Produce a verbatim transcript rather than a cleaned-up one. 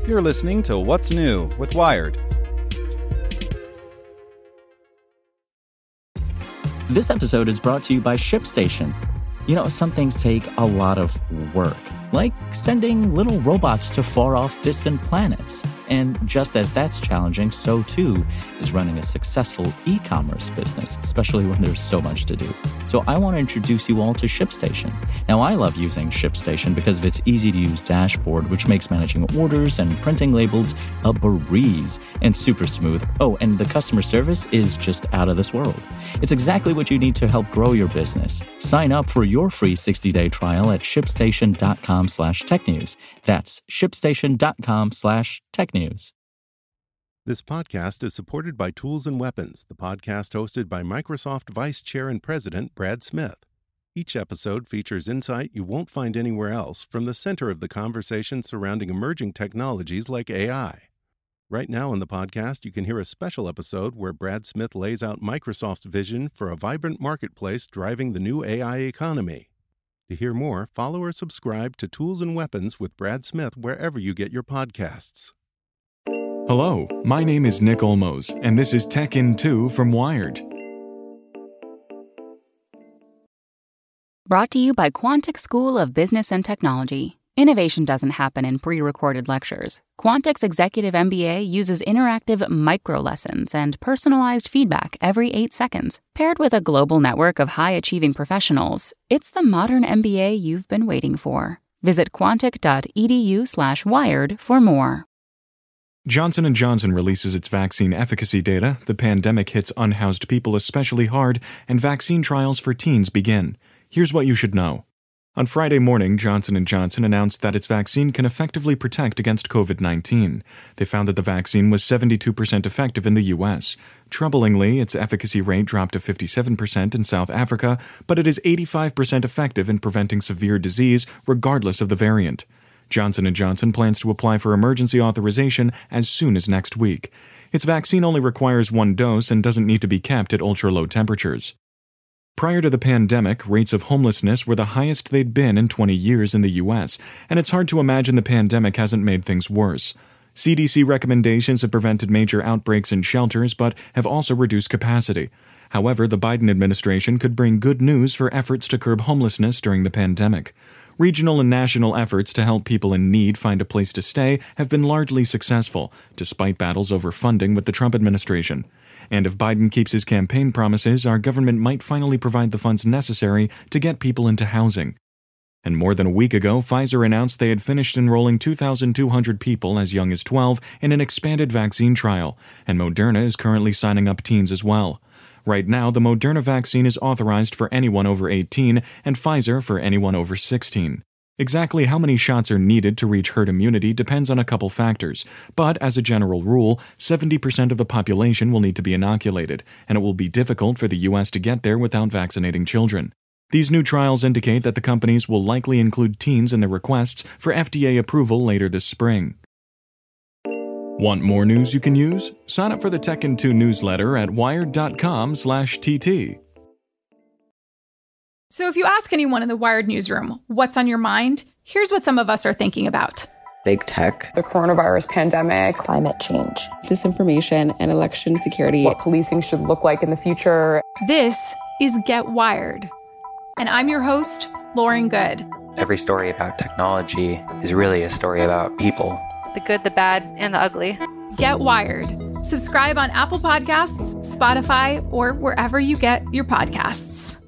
You're listening to What's New with Wired. This episode is brought to you by ShipStation. You know, some things take a lot of work, like sending little robots to far-off distant planets. And just as that's challenging, so too is running a successful e-commerce business, especially when there's so much to do. So I want to introduce you all to ShipStation. Now, I love using ShipStation because of its easy-to-use dashboard, which makes managing orders and printing labels a breeze and super smooth. Oh, and the customer service is just out of this world. It's exactly what you need to help grow your business. Sign up for your free sixty-day trial at shipstation.com slash technews. That's shipstation.com slash technews. This podcast is supported by Tools and Weapons, the podcast hosted by Microsoft Vice Chair and President Brad Smith. Each episode features insight you won't find anywhere else from the center of the conversation surrounding emerging technologies like A I. Right now in the podcast, you can hear a special episode where Brad Smith lays out Microsoft's vision for a vibrant marketplace driving the new A I economy. To hear more, follow or subscribe to Tools and Weapons with Brad Smith wherever you get your podcasts. Hello, my name is Nick Olmos, and this is Tech in two from Wired. Brought to you by Quantic School of Business and Technology. Innovation doesn't happen in pre-recorded lectures. Quantic's Executive M B A uses interactive micro-lessons and personalized feedback every eight seconds. Paired with a global network of high-achieving professionals, it's the modern M B A you've been waiting for. Visit quantic.edu slash wired for more. Johnson and Johnson releases its vaccine efficacy data, the pandemic hits unhoused people especially hard, and vaccine trials for teens begin. Here's what you should know. On Friday morning, Johnson and Johnson announced that its vaccine can effectively protect against covid nineteen. They found that the vaccine was seventy-two percent effective in the U S. Troublingly, its efficacy rate dropped to fifty-seven percent in South Africa, but it is eighty-five percent effective in preventing severe disease regardless of the variant. Johnson and Johnson plans to apply for emergency authorization as soon as next week. Its vaccine only requires one dose and doesn't need to be kept at ultra-low temperatures. Prior to the pandemic, rates of homelessness were the highest they'd been in twenty years in the U S, and it's hard to imagine the pandemic hasn't made things worse. C D C recommendations have prevented major outbreaks in shelters, but have also reduced capacity. However, the Biden administration could bring good news for efforts to curb homelessness during the pandemic. Regional and national efforts to help people in need find a place to stay have been largely successful, despite battles over funding with the Trump administration. And if Biden keeps his campaign promises, our government might finally provide the funds necessary to get people into housing. And more than a week ago, Pfizer announced they had finished enrolling two thousand two hundred people as young as twelve in an expanded vaccine trial, and Moderna is currently signing up teens as well. Right now, the Moderna vaccine is authorized for anyone over eighteen and Pfizer for anyone over sixteen. Exactly how many shots are needed to reach herd immunity depends on a couple factors, but as a general rule, seventy percent of the population will need to be inoculated, and it will be difficult for the U S to get there without vaccinating children. These new trials indicate that the companies will likely include teens in their requests for F D A approval later this spring. Want more news you can use? Sign up for the Tech in two newsletter at wired.com slash TT. So if you ask anyone in the Wired newsroom, what's on your mind? Here's what some of us are thinking about. Big tech, the coronavirus pandemic, climate change, disinformation, and election security. What policing should look like in the future. This is Get Wired. And I'm your host, Lauren Good. Every story about technology is really a story about people. The good, the bad, and the ugly. Get Wired. Subscribe on Apple Podcasts, Spotify, or wherever you get your podcasts.